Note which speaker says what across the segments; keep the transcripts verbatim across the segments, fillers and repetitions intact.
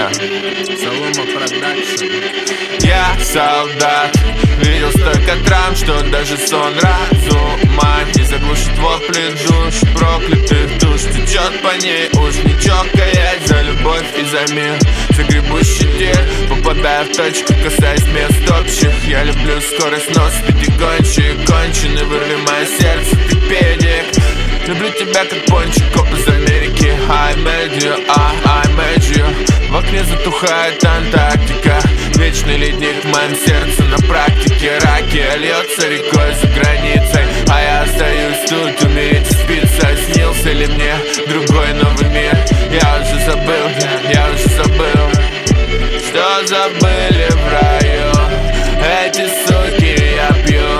Speaker 1: Yeah.
Speaker 2: Солома Продакшн.
Speaker 1: Я солдат, видел столько травм, что даже сон разума не заглушит вопли душ, проклятых душ. Течет по ней уж не чокаясь, за любовь и за мир, за гребущий тир, попадая в точку, касаясь мест общих. Я люблю скорость, но спиди гонщик, конченый, вырви мое сердце, ты педик. Люблю тебя как пончик, коп из Америки. I made you, I, I made you. В окне затухает Антарктика, вечный ледник в моем сердце на практике. Раки льется рекой за границей, а я остаюсь тут, умереть и спиться. Снился ли мне другой новый мир? Я уже забыл, я уже забыл, что забыли в раю эти суки. Я пью,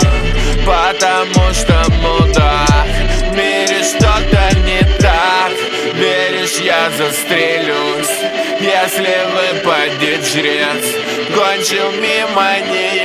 Speaker 1: потому что мудак. В мире что-то не так. Веришь, я застрелюсь, если выпадет жрец. Кончил мимо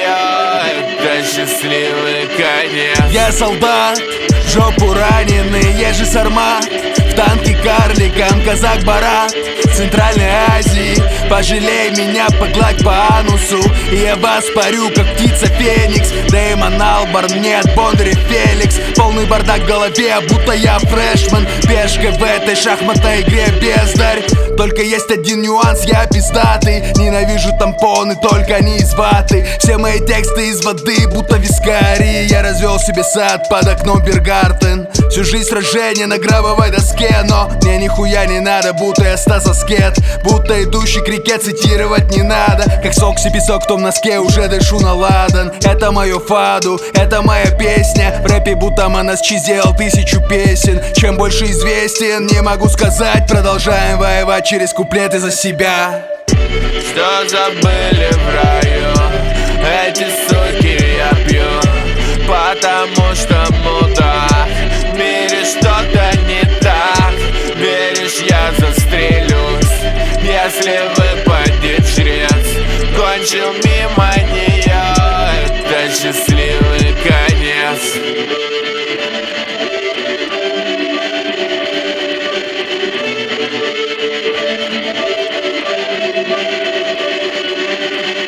Speaker 1: нее, это счастливый конец.
Speaker 3: Я солдат, в жопу раненый, я же сармат. В танке карликом казак Барат Центральной Азии. Пожалей меня, погладь по анусу, и я вас парю, как птица Феникс. Дэймон Албарн, нет, Бондарь Феликс. Полный бардак в голове, будто я фрешман. Пешка в этой шахматной игре, бездарь. Только есть один нюанс, я пиздатый. Ненавижу тампоны, только они из ваты. Все мои тексты из воды, будто вискарий. Я развел себе сад под окном Биргартен. Всю жизнь сражения на гробовой доске, но мне нихуя не надо, будто я Стас Аскет. Будто идущий к реке, цитировать не надо. Как Сокси песок в том носке, уже дышу на ладан. Это мое фаду, это моя песня. В рэпе будто Монасчи сделал тысячу песен. Чем больше известен, не могу сказать. Продолжаем воевать через куплеты за себя.
Speaker 1: Что забыли в раю эти суки? Я пью, потому что мудак. В мире что-то